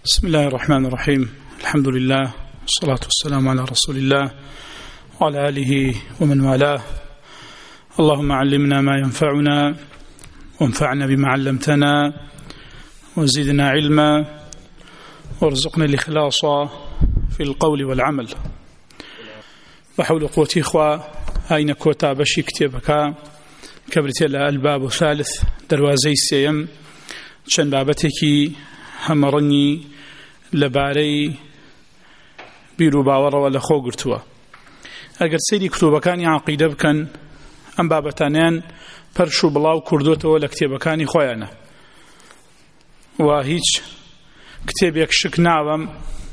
بسم الله الرحمن الرحيم. الحمد لله والصلاة والسلام على رسول الله وعلى آله ومن والاه. اللهم علمنا ما ينفعنا وانفعنا بما علمتنا وزدنا علما وارزقنا الإخلاص في القول والعمل. بحول قوتي إخوة هاينا كوتا بشي كتابك كبرت الباب الثالث دروازي السيم چەند بابەتێکی هەمەڕەنگی لەبارەی بیر و باوەڕەوە لە خۆ گرتووە. ئەگەر سەیری کتوبەکانی عەقیدە بکەن ئەم بابەتانیان پەرش و بڵاو کوردوتەوە لە کتێبەکانی خۆیانە و هیچ کتێبێک شک ناوەم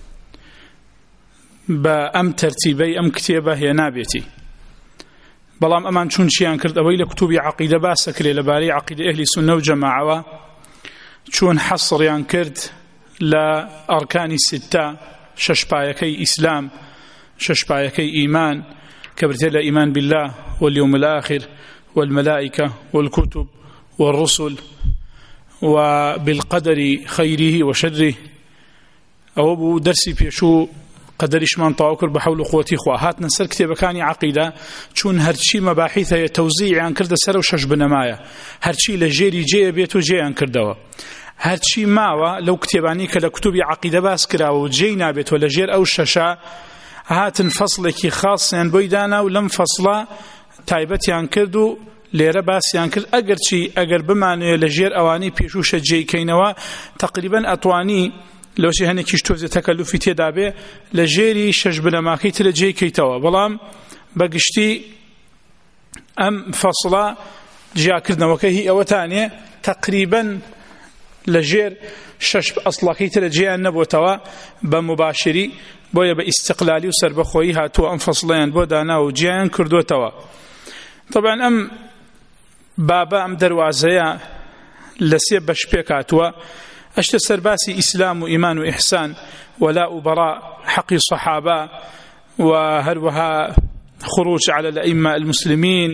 بە ئەم تەرتیبەی ئەم کتێبە هێنابێتی. بەڵام ئەمان چون چیان کرد ئەوەی لە کتوبی عەقیدە باسەکرێ لەبارەی عەقیدە ئەهلی سونە و جەماعەوە چون حەصڕیان کرد لە ئەرکانی ستە شەشپایەکەی ئیسلام شەشپایەکەی ئیمان کە بردێت لە ئیمان بالله واليوم الآخر والملائكة والكتب والرسل وبالقدر خيره وشره أو بو درسي بيشو قدرشمان تاوكر بحول قوتي خوا هاتنا سر كتابكاني عقيدة چون هرچی مباحثة توزيع عن كرد سر وشش بنمايا هرچی لجيري جي بيتو جي عن كردوا هرچی ماوا لو كتاباني كلا كتبي عقيدة باس كراو جينا بيت ولا جير أو ششا هاتن فصلكي خاص يعني بيدانا ولم فصلا تايبتي عن كردو لێرە باسییان کرد ئەگەر بمانوێ لە ژێر ئەوانەی پێشوشە جێیکەینەوە تقریبا ئەتوانی لەوەشی هەنێکیش تۆزێ تەکەلوفی تێدا بێ لە ژێری شەش بنەماکەی ترە جێیکەیتەوە. بەڵام بەگشتی ئەم فەصڵە جیاکردنەوەکە هی ئەوەتانێ تقریبا لە ژێر شەش ئەسڵەکەی ترە جێیان نەبووتەوە بە مباشری بۆیە بە ئیستیقلالی و سەربەخۆیی هاتووە ئەم فەصڵەیان بۆ دانا و جیان کردوتەوە. طبعا ئەم بابا ئەم دەروازەیە لە سێ بەش پێک هاتووە. ئەشتە سەرباسی ئیسلام و ئیمان و ئیحسان ولاء و بەڕا حەقی سەحابە و هەروەها خروج على الأئمة المسلمين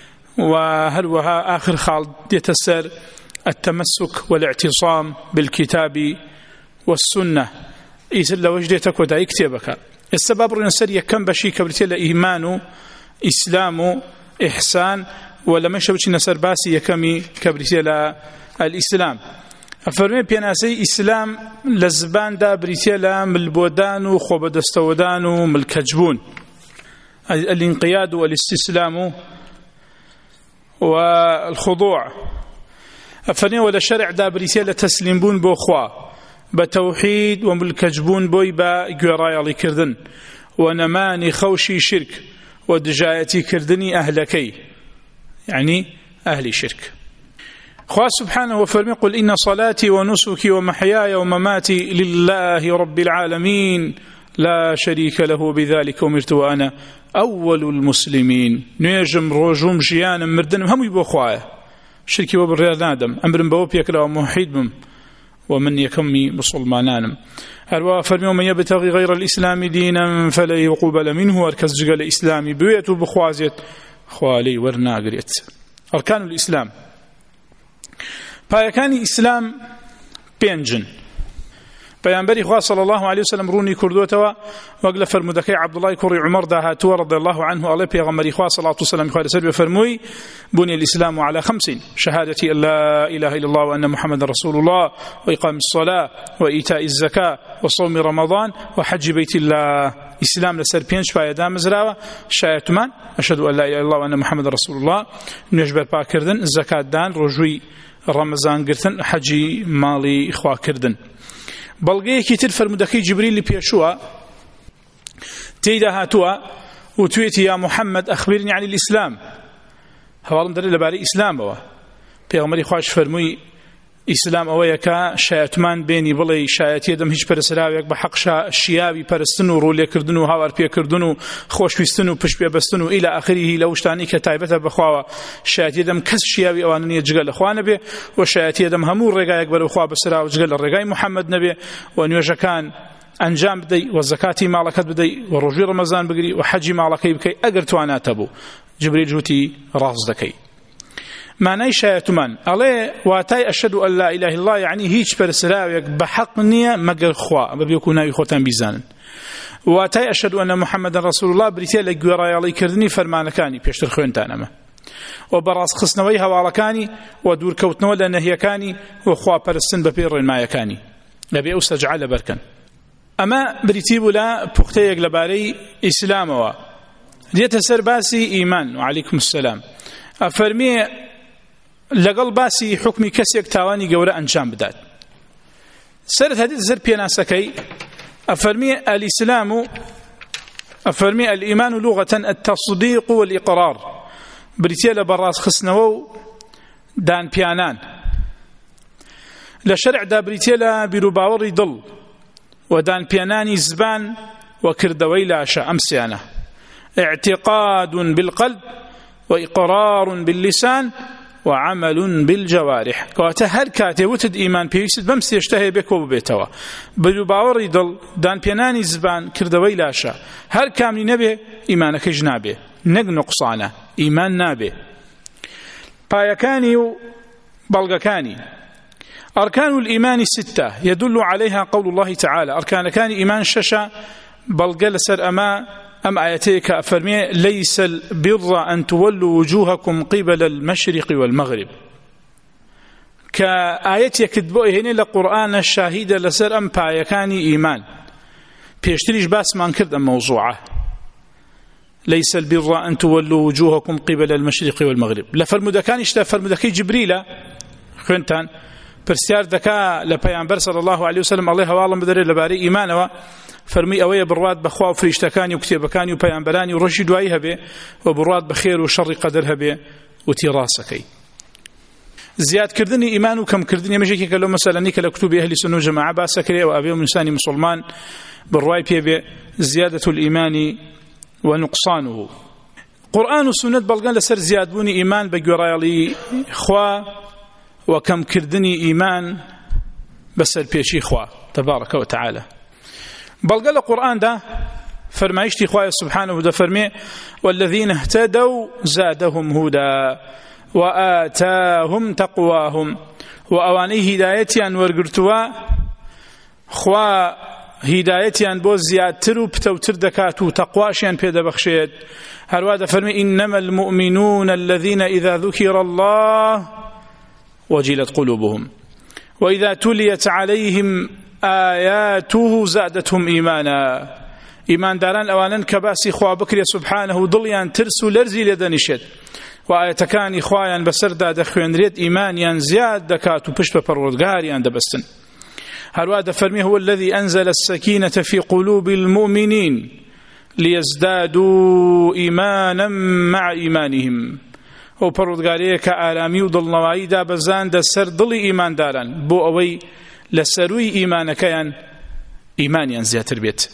وهروها آخر خال يتسر التمسك والاعتصام بالكتاب والسنة إذن لو وجدتك ودا يكتبك السبب رنسر يكم بشي كبرتي لإيمان إسلام إحسان ولما شبتش نسر باسي يكمي كبرتي للإسلام أفرمي بيناسي إسلام لزبان دا بريتي لملبودان وخوبدستودان وملكجبون الانقياد والاستسلام والخضوع. أفرمي ولا شرع دا بريتي لتسليمبون بوخوا بتوحيد وملكجبون بوي با جورايالي كردن ونماني خوشي شرك ودجايتي كردني أهلكي يعني أهلي شرك. خواه سبحانه وفرمي قل إن صلاتي ونسكي ومحياي ومماتي لله رب العالمين لا شريك له بذلك أمرت وأنا أول المسلمين. نيجم روجوم جيانا مردنم هم يبو خواه شركي وبالرياض نادم أمرم بوب يكلا وموحيد بم ومن يكمي بصلمانانم. أروا فرمي ومن يبتغي غير الإسلام دينا فلا يقبل منه أركز جغل إسلامي بويت وبخوازيت خوالي ورناقريت. أركان الإسلام پایەکانی ئیسلام پێنجن. پەیامبەری خوا صلی الله عليه وسلم ڕوونی کردوتەوە وەک لە فەرمودەکەی عەبدوڵای کوڕی عومەر داهاتووە رضي الله عنه ئەڵێ پێغەمبەری خوا صلی الله وسلم خوا لەسەر بفەرمووی بني الإسلام على 5 شهادة أن لا إله إلا الله وأن محمد رسول الله وإقام الصلاة وإيتاء الزكاة وصوم رمضان وحج بيت الله. إسلام لسر پێنج پایەدا مزراوە شایەتمان أشهد أن لا إله إلا الله وأن محمد رسول الله نوێژ بەرپاکردن زەکات دان ڕۆژووی ڕەمەزان گرتن حەجی ماڵی خوا کردن. بەڵگەیەکی تر فەرمودەکەی جبریلی پێشووە تێیدا هاتووە و توێتی یا محەممەد ئەخبرنی عن الإسلام هەواڵم دەرێت لەبارەی ئیسلامەوە. پێغەمبەری خوش فەرمووی ئیسلام ئەوەیە کە شایەتمان بێنی بڵێ شایەتی دەم هیچ پەرستراوێک بە حەق شیاوی پەرستن و ڕوولێکردن و هاوار پێکردن و خۆشویستن و پشت پێبەستن و ئیلا ئاخریه لەو شتانی کە تایبەتە بەخواوە شایەتی دەم کەس شیاوی ئەوانە نییە جگە لە خوا نەبێ و شایەتی دەم هەموو ڕێگایەک بەرەو خوا بەسراوە جگە لە ڕێگای محەممەد نەبێ و نوێژەکان ئەنجام بدەی و زەکاتی ماڵەکەت بدەی و ڕۆژوی ڕەمەزان بگری و حەجی ماڵەکەی بکەی ئەگەر تواناتە بوو. جبریل جوتی ڕاست دەکەی. معنای شایەتمان ئەڵێ واتای ئەشهەدو ئەن لا ئیلاهە ئیلڵڵاه یعنی هیچ پەرستراوێک بەحەق نییە مەگەر خوا بەبێ و ناوی خۆتان بیزانن. واتای ئەشهەدو ئەنە محەممەدەن ڕەسوول الله بریتە لە گوێڕایەڵیکردنی فەرمانەکانی پێشتر خوێنتان ئەمە و بەڕاستخستنەوەی هەواڵەکانی و دوورکەوتنەوە لە نەهیەکانی و خواپەرستن بەپێی ڕێنمایەکانی لەبێ ئەو سەجعە لەبەرکەن. ئەمە بریتی بوو لە پوختەیەک لەبارەی ئیسلامەوە. دێتە سەر باسی ئیمان و عەلەیکم السەلام. ئەفەرمێ لەگەڵ باسی حکمی کەسێک تاوانی گەورە ئەنجام بدات. سەرت هەدێتە سەر پێناسەکەی ئەفەرمێ الإسلام ئەفەرمێ الإيمان لغة التصديق والإقرار بریتە لە بەڕاستخستنەوە و دانپیانان. لە شەرعدا بریتە لە بیرروباوەڕی دڵ و دانپیانانی زبان و کردەوەی لاشە ئەم سیانە اعتقاد بالقلب وإقرار باللسان وعمل بالجوارح. کەواتە هەر کاتێ وتت ئیمان پێویست بەم سێشتە هەیە بێ کۆ ببێتەوە بیرروباوەڕی دڵ دانپیانانی زبان کردەوەی لاشە هەر کامی نەبێ ئیمانەکەیش نابێ نەک نوقسانە ئیمان نابێ. پایەکانی و بەڵگەکانی أركان الإيمان 6 يدل عليها قول الله تعالى أركان كان إيمان ششا بلغل سر أم آياتيك أفرمي ليس البر أن تولوا وجوهكم قبل المشرق والمغرب كآيات يكتبوا هنا لقرآن الشاهدة لسر أم بايكان إيمان بيشتريش باس ما انكرد أم موضوعه ليس البر أن تولوا وجوهكم قبل المشرق والمغرب لفرمدكان اشتفرمدكي جبريل خوينتان پرسیار دەکا لە پەیامبەر صلی الله علیه وسلم ئەڵێ هەواڵم بدەرێ لەبارەی ئیمانەوە فەرمی ئەوەیە بڕوات بەخوا و فریشتەکانی و کتێبەکانی و پەیامبەرانی و ڕۆژی دوایی هەبێ و بڕوات بە خێر و شەڕی قەدەر هەبێ وتی ڕاستەکەی. زیادکردنی ئیمان و کەمکردنی ئەمەشێکێکە لەو مەسەلەنی کە لە کتوبی ئەهلی سونە و جەماعە باسەکرێ و ئەبێ ئینسانی مسلمان بڕوای پێبێ زیادەة الإیمان ونقصانه. قورئان و سونەت بەڵگەن لەسەر زیادبوونی ئیمان بە گوێڕایەڵی خوا وكم كردني إيمان بسر بيشي خوا تبارك وتعالى. بلغل القرآن ده فرمايشتي خوا سبحانه ده فرمي والذين اهتدوا زادهم هدى وآتاهم تقواهم وأواني هدايتي أن ورقرتوا خوا هدايتي أن بوز زيادتر وبتوتر دكاتو تقواشيان بيدا بخشيت هرواد فرمي إنما المؤمنون الذين إذا ذكر الله وجلت قلوبهم وإذا تليت عليهم آياته زادتهم إيمانا. إيمان داران أولا كباسي خوا بكري سبحانه ضليان ترسو لرزي لدنشت وآياتكاني خوايان بسردا دخوين ريت إيمانيان زياد دكاتو بشت بپروردگاريان دبستن. هرواد فرمي هو الذي أنزل السكينة في قلوب المؤمنين ليزدادوا إيمانا مع إيمانهم. او پروردگاریه که آرامی و دڵنەوایی دا بەزان دەسەر دڵی ئیمانداران بۆ ئەوەی لەسەروی ئیمانەکەیان ئیمانیان زیاتر بێت.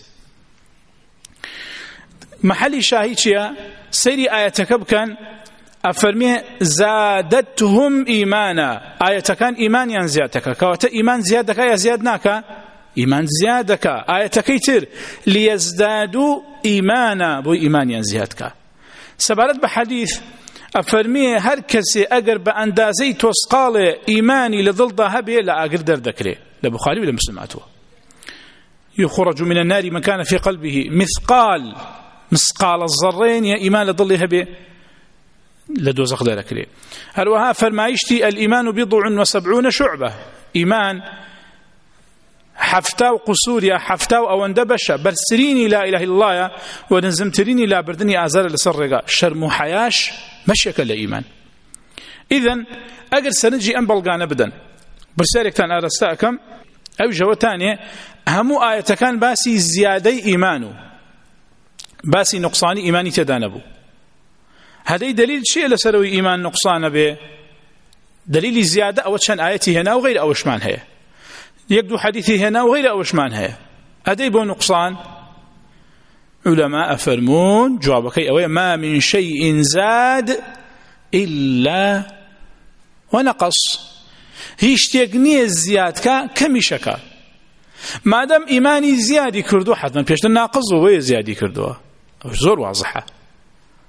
محلی شاهی چییە؟ سەیری ئاەتەکە بکەن ئەفەرمێ زادتهم ئیمانە ئاەتەکان ئیمانیان زیاد دەکا کەواتە ئیمان زیاد دەکا یا زیاد ناکا؟ ئیمان زیاد دەکا. ئاەتەکەی تر لیەزدادوا ئیمانە بۆی ئیمانیان زیاد کا. سەبارەت بە حەدیث ئەفەرمیێ هەر کەسێ ئەگەر بە ئەندازەی تۆسقاڵێ ئیمانی لە دڵدا هەبێ لە ئاگر دەردەکرێ لە بوخاری و لە مسلماتەوە. يخرج من النار من كان في قلبه مثقال الذرين يا إيمان لضل هبه لدوزخ دەرەکرێ. هەروەها فەرمایشتی الإيمان 70 شعبة إيمان حفتا و قصور یا حفتا و ئەوەندە بەشە بەرسرینی لا إله إلا الله و نزمترینی لابردنی ئازارە لەسەر ڕێگا شەرم و حەیاش مەشێکە لە ئیمان. ئیدەن ئەگەر سەرنجی ئەم بەڵگانە بدەن برسێرێکتان ئارەستا ئەکەم ئەو ژەوەتانێ هەموو ئاەتەکان باسی زیادەی ئیمان و باسی نوقسانی ئیمانی تێدا نەبوو. هەدەی دلیل چییە لەسەرەوەی ئیمان نوقسانە بێ؟ دلیلی زیادە ئەوە چەند ئاەتی هێنا و غەیر ئەوەشمان هەیە یەک دوو حەدیثی هێنا و غەیر ئەوەشمان هەیە. ئەدەی بۆ نوقسان علماء فرمون جوابكي أوي ما من شيء زاد إلا ونقص هیچ شتێک نییە زیادکە کەمیشەکە مادەم ئیمانی زیادی کردو حتما پێشتر ناقص و وەیە زیادی کردووە. ئەوش زۆر وازحە.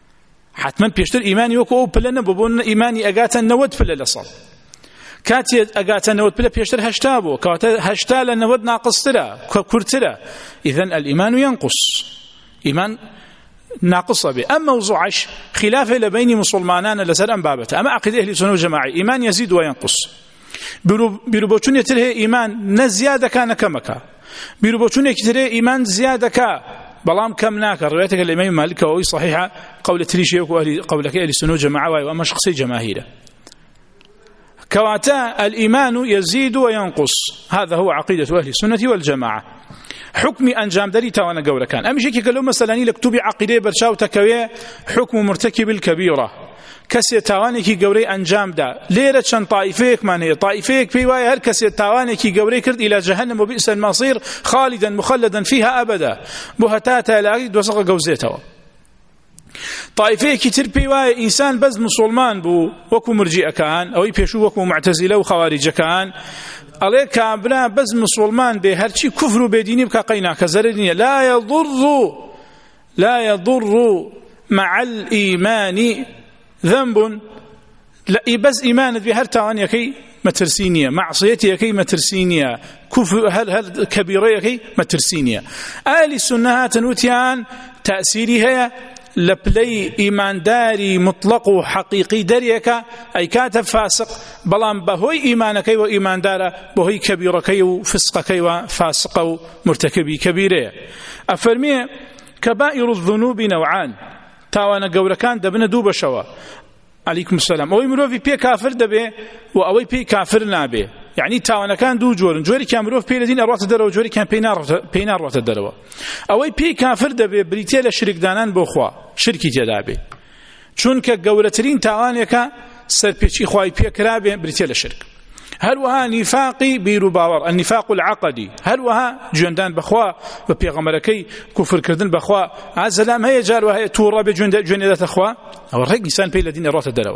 حتما پێشتر ئیمانی وەکو ئەو پلە نەبوو بۆ ئیمانی ئەگاتە 90 پلە لە ساڵ کاتی ئەگاتە 90 پلە پێشتر 80 بوو کەواتە 80 لە 90 ناقصترە کورتترە إذن الإيمان ينقص إيمان ناقصة به أما موضوعش خلافه لبين مسلمانان لسر أم بابته أما عقيدة أهل السنة والجماعة إيمان يزيد وينقص بيروبوتون يتره إيمان نزيادة كان كمكا بيروبوتون يتره إيمان زيادة كا بلام كم ناكر روايتك الإمام مالك وهي صحيحة قول تريشي قولك أهل السنة والجماعة وأما شخصي جماهيرة كواتا الإيمان يزيد وينقص هذا هو عقيدة أهل السنة والجماعة حكم أنجام داري توانا قولا كان أمي شكي قالوا مثلا لكتوبي عقيدة برشاو تكوية حكم مرتكب الكبيرة كسي تاوانيكي قوري أنجام دا ليرة شان طائفيك مانية طائفيك في واي هر كسي تاوانيكي قوري كرد إلى جهنم وبئس المصير خالدا مخلدا فيها أبدا بهتاتا لاغي دوسق قوزيتها طائفيك تربي واي إنسان بز مسلمان بو وكو مرجئ كان أو يبيشو وكو معتزلة وخوارج كان عليه كابنا بز مسلمان به هرچی كفر بديني بك قينا كزردني لا يضر مع الإيمان ذنب لا بس إيمان بهر تاوانيا كي مترسينيا معصيتي كي مترسينيا كفر هل كبيرة كي مترسينيا آل السنة تنوتيان تأثيرها لبلي إيمان داري مطلق حقيقي دريكا أي كاتب فاسق بلان بهوي إيمانك وإيمان دارا بهوي كبيرك وفسقك وفاسق ومرتكبي كبيرة أفرمي كبائر الذنوب نوعان تاوانا قولكان دبنا دوب شوا عليكم السلام أوي مروفي بي كافر دبي وأوي بي كافر نابي يعني تاوانا كان دو جوري كان مروف بي لدين أروات الدروا جوري كان بينار روات الدروا أوي بي كافر دبي بريتيا لشرك دانان بوخوا شركي جدابي چونك قولترين تاوانيكا سرپيچي خواهي بي كرابي بريتيا لشرك هل وها نفاقي بيرو باور النفاق العقدي هل وها جندان بخوا وبيغمركي كفر كردن بخوا عزلام هي جار وهي تورا بجندات اخوا او الرق انسان بي لدين روات الدروا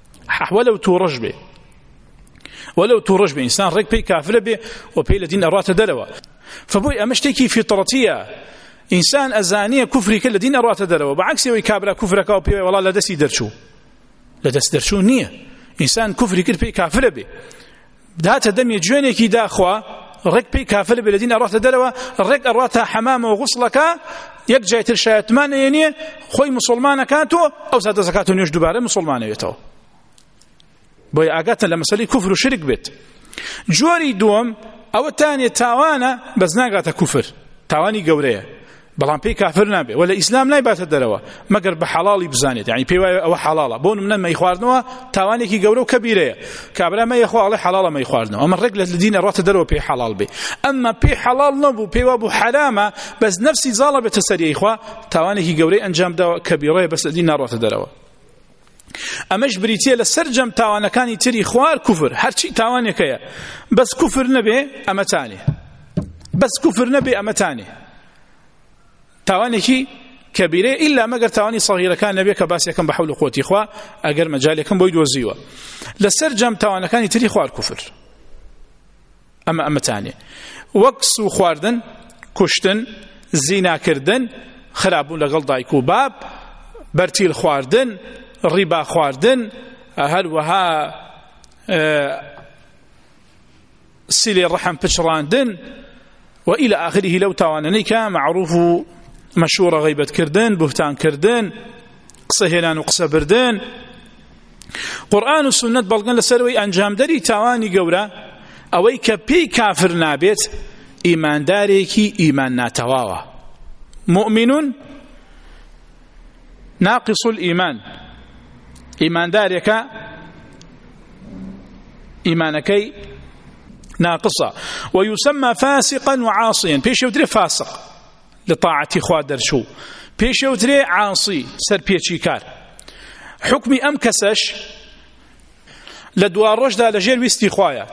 ولو تورج به انسان رق بي كافر به وبي لدين روات الدروا فبوي امشتكي فطرتيه إنسان أزانية كفري كل دين أروات دروا بعكس يوي كابرا كفرك أو بيوي والله لدسي درشو نية إنسان كفري كل بي كافر به دهات دم يجوني كي داخوا رك بي كافر به لدين أروات دروا رك أرواتها حمام وغسلك يكجاية الشايات مان يعني خوي مسلمان كاتو أو ساد زكاة نيوش دبارة مسلمان يتو بوي آقاتنا لمسالي كفر وشرك بيت جوري دوم أو الثاني تاوانا بزناقات كفر تاواني قوريه بلان بي كافر نابي ولا إسلام لا يبات الدروا مقر بحلالي بزانيت يعني بي أو حلالة بون من ما يخواردنوا تواني كي قورو كبيرة كابرا ما يخوا عليه حلالة ما يخواردنوا أما الرجل الذين رات الدروا بي حلال بي أما بي حلال نبو بي وابو حرامة بس نفسي زالة بتسري إخوة تواني كي قوري أنجام دوا كبيرة بس الذين رات الدروا أمش بريتيا لسرجم تاوانا كان يتري خوار كفر هرشي تواني كيا بس كفر نبي أما تاني توانيكي كبيرة إلا ما قر تواني صغيرة كان نبي كباس يكن بحول قوتي إخوة أجر مجال يكن بيد وزيوة لسرجم توانا كان يتري خوار كفر أما تاني وقص وخواردن كشتن زنا كردن خرابون لغل ضايكو باب برتيل خواردن ربا خواردن هل وها سيلي الرحم بشراندن وإلى آخره لو تواننيك معروف مشهورة غيبة كردن بهتان كردن قصة هلان وقصة بردن قرآن والسنة بلغن لسروي أنجام داري تواني قورا أويك بي كافر نابت إيمان داريكي إيمان ناتواوا مؤمن ناقص الإيمان إيمان داريك إيمانكي ناقصة ويسمى فاسقا وعاصيا بيش يودري فاسق لطاعة إخوة درشو بيش يودري عاصي سر بيشي كار حكمي أمكسش لدوار رشدة لجيل ويستي خوايا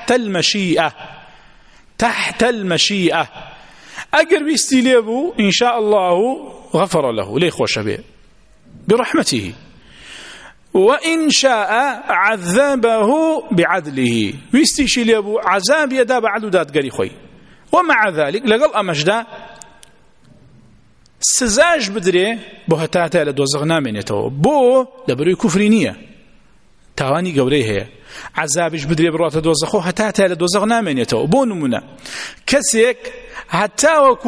تحت المشيئة أجر ويستي ليبو إن شاء الله غفر له ليه خوش به برحمته وإن شاء عذبه بعدله ويستيشي ليبو عذاب يدا بعد داد قري خوي ومع ذلك لقل أمجدا سزاش بدرێ بۆ هەتاتە لە دۆزەق نامێنێتەوە بۆ لەبەرەوەی کوفری نییە تاوانی گەورەی هەیە عەزابش بدرێ بڕاتە دۆزەخۆ هەتاتە لە دۆزەق نامێنێتەوە بۆ نمونە کەسێک هەتاوەکو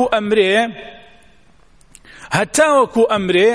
ئەمرێ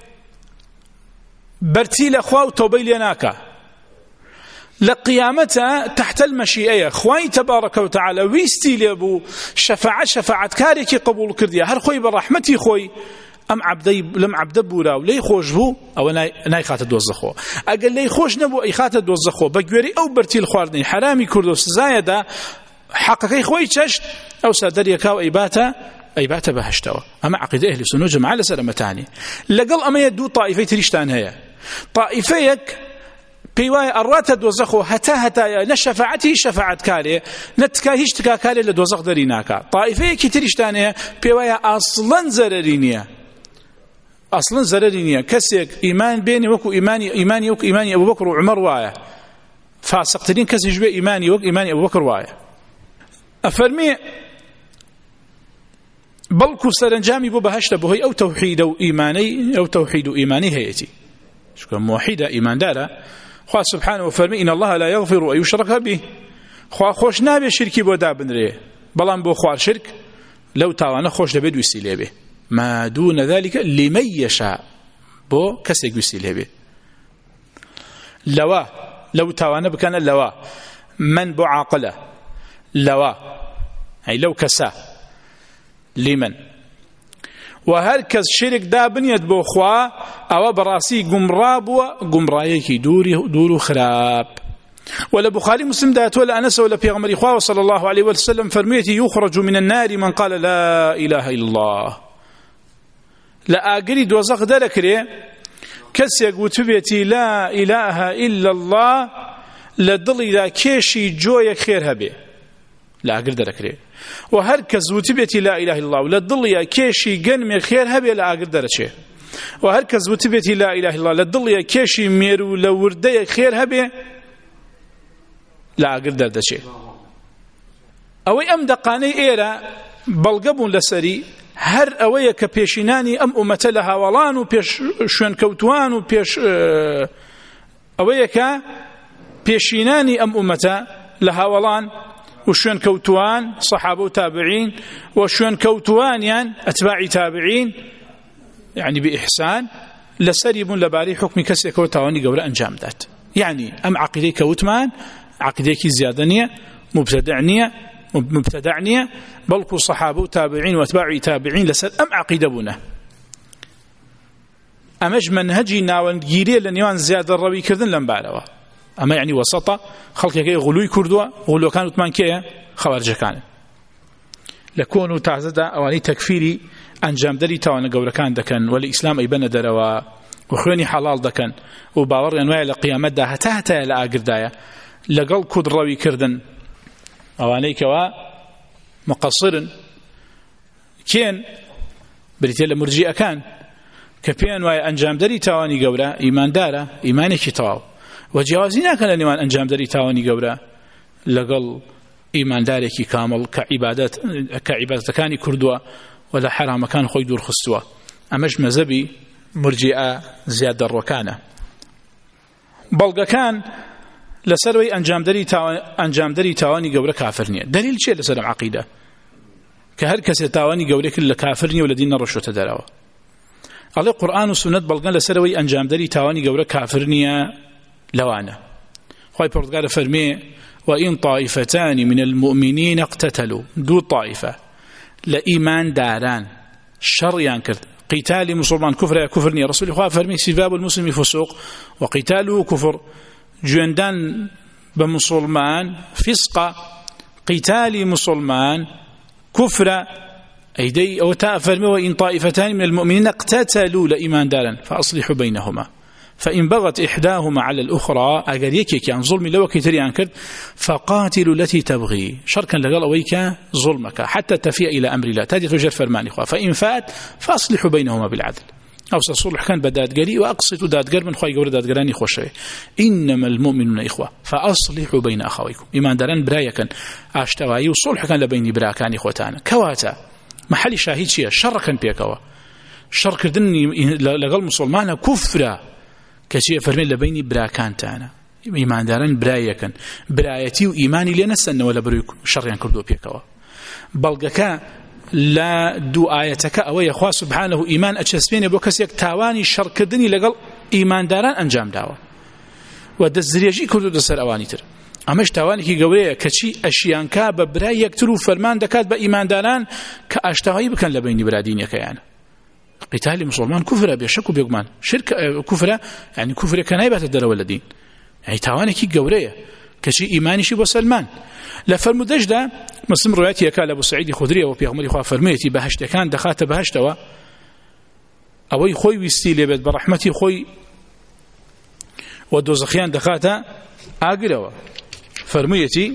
بەرتی لە خوا و تۆبەی لێ ناکە لە قیامەتە تحت المەشیئەیە خوای تەبارەکە و تەعالە ویستی لێبوو شەفاعەتکارێکی قبول کردیە هەر خۆی بە ڕەحمەتی خۆی لەم عەبدە بوورا و لێی خۆش بوو ئەوە نایخاتە دۆزەخۆ ئەگەر لێی خۆش نەبوو ئەیخاتە دۆزەخۆ بە گوێرەی ئەو بەرتیل خواردنی حرامی کرد و سزایەدا حەقەکەی خۆی چەشت ئەوسا دەریەکا و ئەیباتە بەهەشتەوە ئەمە عەقیدە ئەهلی سونە و جەماعە لەسەر ئەمەتانی لەگەڵ ئەمەیە دوو تائیفەی تریشتان هەیە تائیفەیەک پێی وایە ئەڕاتە دۆزەخۆ هەتایە نە شەفاعەتی شەفاعەتکارێ نە تکا هیچ تکاکارێ لە دۆزەخ دەری ناکا تائیفەیەکی تریشتان هەیە پێی وایە ئەسڵەن زەرەری نییە کەسێک ئیمان بێنێ وەکو ئیمانی ئەبوبەکر و عومەر وایە فاسقترین کەسیش بێ ئیمانی وەک ئیمانی ئەبوبەکر وایە ئەفەرمێ بەڵکو سەرنجامی بۆ بەهەشتە بەهۆی ئەو تەوحید و ئیمانی هەیەتی چونکە موحیدە ئیماندارە خوا سبحانه وفرمي إن الله لا يغفر أن يشرك به خوا خوش نابي شركي بو دابنري بلان بو خوار شرك لو تاوانا خوش دبيد ويسيلي به ما دون ذلك لمن يشاء بو كسيك ويسيلي به لو تاوانا بكان اللوا من بو عاقله لوا أي لو كسا لمن وهركز شرك دابنيت بو خوا او براسي قمراب وقمرايكي دور خراب ولا بخاري مسلم دات ولا انس ولا بيغمر خوا صلى الله عليه وسلم فرميتي يخرج من النار من قال لا اله الا الله لا اجري دوزخ دلكري كسيق وتبيتي لا اله الا الله لدل اذا كيشي جويك خير هبي لا اجر دلكري وهركز وتبيتي لا إله إلا الله للضلية كيشي قنمي خير هبي لا أقدر شيء وهركز وتبيتي لا إله إلا الله للضلية كيشي ميرو لوردية خير هبي لا أقدر شيء أوي أم دقاني إيرا بلقبون لسري هر أوي كبيشيناني أم أمتلها ولان وبيش شون كوتوان وبيش أوي كبيشيناني أم أمتا لها ولان وشون كوتوان صحابة وتابعين وشون كوتوان يعني أتباع تابعين يعني بإحسان لسريب لباري حكم كسي كوتواني قبل أنجام ذات يعني أم عقيدي كوتمان عقيديك زيادنية مبتدعنية بلكو صحابة وتابعين وأتباع تابعين لسر أم عقيدة بنا أمج منهجي ناوان جيري لنيوان زيادة الروي كذن لنبالوا أما يعني وسطة خلقك غلوي كردوا غلو كانوا تمان كيه خوارج كان لكونوا تعزدا أواني تكفيري أنجام داري توانا قوركان دكن والإسلام أيبان دروا وخواني حلال دكن وباور أنواع لقيامات دا هتا لآقردايا لقل كود روي كردن أواني كوا مقصر كين بريتيلا مرجئة كان كبيان واي أنجام داري تواني قورا إيمان دارا إيماني كتواو وجوازينا كان لنوان أنجام داري تاواني قورا لقل إيمان داريكي كامل كعبادة كاني كردوا ولا حرام كان خوي دور خستوا أمش مذهبي مرجئة زيادة الركانة بلغا كان لسروي أنجام داري تاواني قورا كافرنية دليل شيء لسرم عقيدة كهركس تاواني قورا كل كافرنية ولدين رشوة دراوة على القرآن والسنة بلغا لسروي أنجام داري تاواني قورا كافرنية لوانا خوي بردقال فرمي وإن طائفتان من المؤمنين اقتتلوا دو طائفة لإيمان داران شريان كرد قتال مسلمان كفرني رسول الله فرمي سباب المسلم فسوق وقتاله كفر جندان بمسلمان فسق قتال مسلمان كفر أيدي أو تأفرمي وإن طائفتان من المؤمنين اقتتلوا لإيمان داران فأصلحوا بينهما فإن بغت إحداهما على الأخرى أجر يكيك عن ظلم لو كتري عن كرد فقاتلوا التي تبغي شركا لقال أويك ظلمك حتى تفيء إلى أمر الله تجد تجر فرمان إخوة فإن فات فأصلحوا بينهما بالعدل أو صلح كان بدات قري وأقصد دات قر من خواهي قول دات قراني خوشي إنما المؤمنون إخوة فأصلحوا بين أخويكم إيمان داران برايكا أشتغاي وصلح كان لبين براكان إخوتان كواتا محل شاهد شيء شركا بيكوا شر كردني لقل مسلمان كفرة كشيء فرمي لبيني براكان تانا إيمان دارن برايكن برايتي وإيماني لنسن ولا بريك شر ينكردو بيكوا بلغك لا دو آياتك أو يخوا سبحانه إيمان أتشسبين بوكسيك تاواني شر كردني لقل إيمان دارن أنجام داوا ودزريجي كردو دسر أواني تر ئەمەش تاوانێکی گەورەیە کەچی ئەشیانکا بە برای یەکتر و فەرمان دەکات بە ئیمانداران کە ئاشتەوایی بکەن لە بینی برادینیەکەیان. قیتالی مسلمان کوفرە بێشەک و بێگومان شرک کوفرە یعنی کوفرێکە نایباتە دەرەوە لە دین یعنی تاوانێکی گەورەیە کەچی ئیمانیشی بۆ سەلمان لە فەرمودەشدا مسلم ڕوایەتیەکە لە ئەبوو سەعیدی خودریەوە پێغەمبەری خوا فەرموویەتی بەهەشتەکان دەخاتە بەهەشتەوە ئەوەی خۆی ویستی لێبێت بە ڕەحمەتی خۆی و دۆزەخیان دەخاتە ئاگرەوە. فرميتي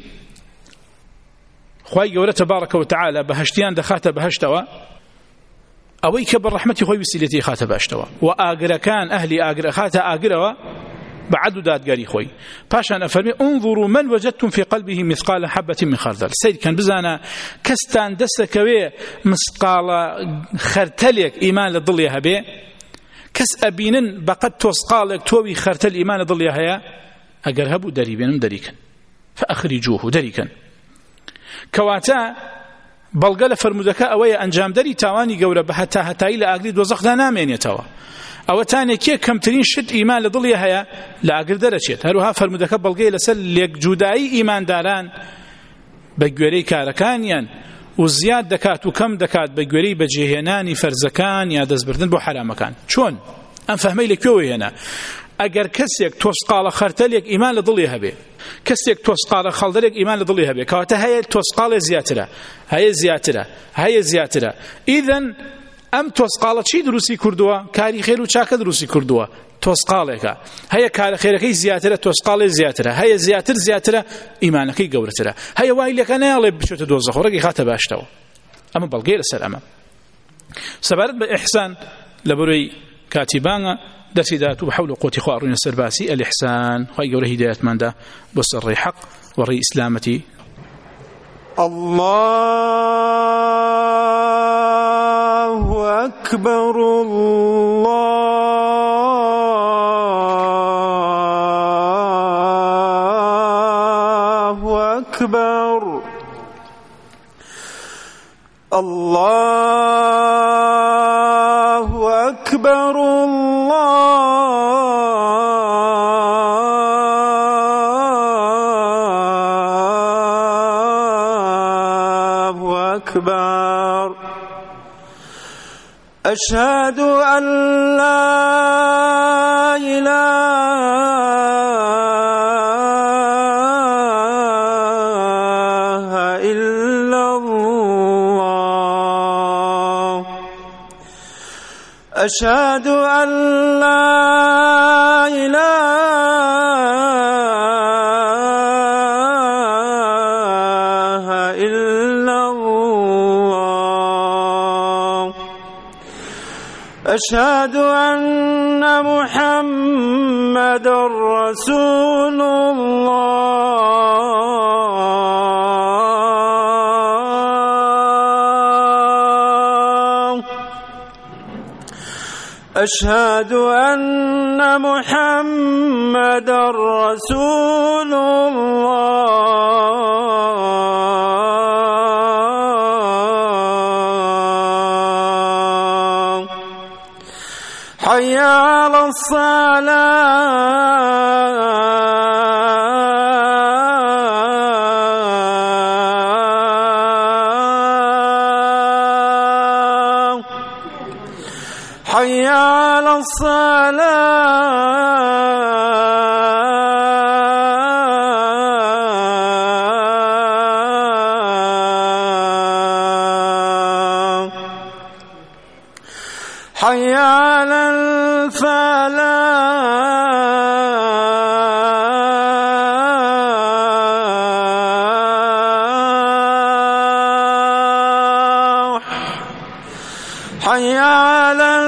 خواي قولة تبارك وتعالى بهشتيان دخات بهشتوا أويك بالرحمة خوي بسيلتي خات بهشتوا وآقر كان أهلي آقر خات آقروا بعد داد قالي خوي باشا أنا فرمي انظروا من وجدتم في قلبه مثقال حبة من خردل سيد كان بزانا كستان دستكوي مثقال خرتلك إيمان للضليها بي كس أبينن بقد توسقالك توي خرتل إيمان للضليها هيا أقر هبو دريبينم دريكا فأخرجوه دريكا كواتا بلغل فرمودك أويا أنجام دري تاواني قورة بحتا هتاي لأقري دوزخ نامين يتوا أو تاني كي كمترين شد إيمان لضليها هيا لأقر درشيت هروها فرمودك بلغي لسل ليك جوداي إيمان داران بقوري كاركانيا وزياد دكات وكم دكات بقوري بجيهناني فرزكان يا دزبردن بو حرامكان شون أم فهمي لك يوي هنا أجر كسيك توسقال خرتليك إيمان لضليها به كسيك توسقال خلدليك إيمان لضليها به كواتا هي توسقال زياترة هي زياترة إذن أم توسقال شي دروسي كردوا كاري خير وشاك دروسي كردوا توسقالك هي كاري خيرك زياترة توسقال زياترة هي زياترة إيمانك قورترة هي وايلك أنا يغلب بشو تدوز خورك خاتب أشتوا أما بلغير السلامة سبارت بإحسان لبروي كاتبان درسيدات وبحول قوتي خوار السرباسي الإحسان خي قوله هداية من ده بس الري حق والري إسلامتي الله أكبر الله أكبر الله أكبر أكبر أشهد أن لا إله إلا الله أشهد أن لا إله إلا الله أشهد أن محمد رسول الله أشهد أن محمد رسول الله حي على الصلاة حي على الصلاة حي على الفلاح حي على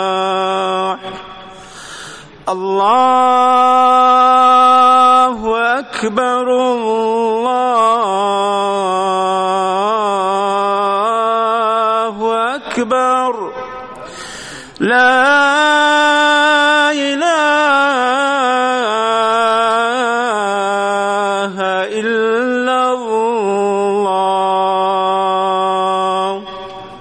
الفلاح الله أكبر الله أكبر لا إله إلا الله